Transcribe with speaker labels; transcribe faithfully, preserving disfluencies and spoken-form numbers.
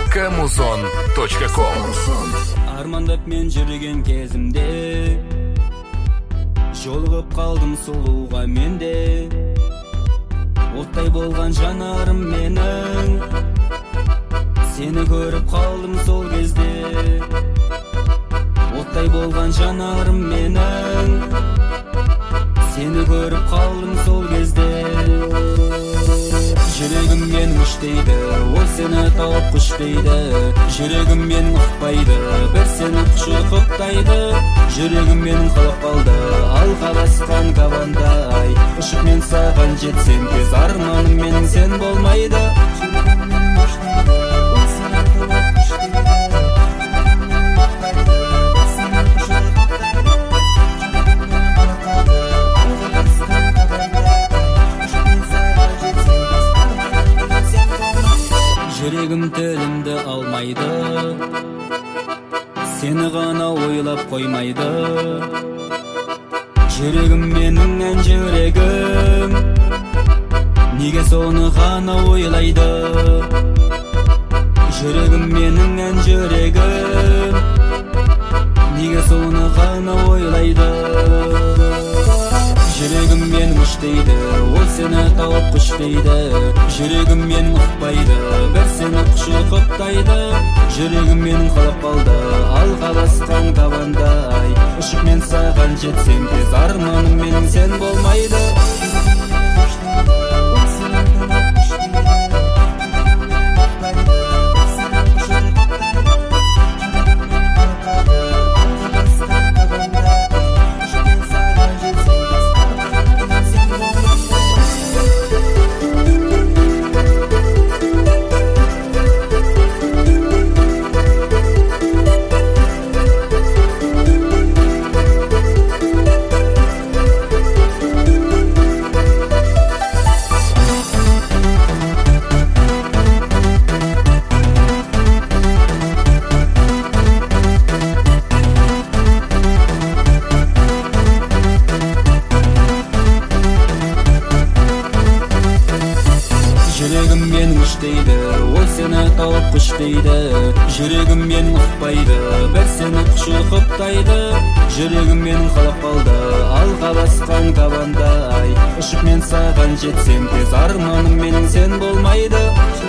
Speaker 1: камузон точка ком.
Speaker 2: Армандап мен жүрген кезімде жолығып қалдым сұлуға менде. Оттай болған жанарым менің, сені көріп қалдым сол кезде. Оттай болған жанарым менің, сені көріп қалдым сол кезде. Жүрегім мен мүштейді, ол сені тауып күштейді. Жүрегім мен ұқпайды, бір сені құшы құптайды. Жүрегім мен қалап қалды, алға басқан кабандай. Ұшып мен саған жетсем тез, арманым менің сен болмайды. Жүрегім тілімді алмайды, сені ғана ойлап қоймайды. Жүрегім менің ән жүрегім, неге соны ғана ойлайды. Жүрегім менің ән жүрегім, неге соны ғана ойлайды. Жүрегім мен мүштейді, ол сені тауып күштейді. Жүрегім мен ұқпайды, бір сені құшы құптайды. Жүрегім мен қалап қалды, алға басқан табандай. Ұшып мен саған жетсем тез, арманым менің сен болмайды. Жүрегім мен мүштейді, ол сені тауып күштейді. Жүрегім мен ұқпайды, бір сені құшы құптайды. Жүрегім мен қалап қалды, алға басқан табандай. Ұшып мен саған жетсем тез, арманым менің сен болмайды.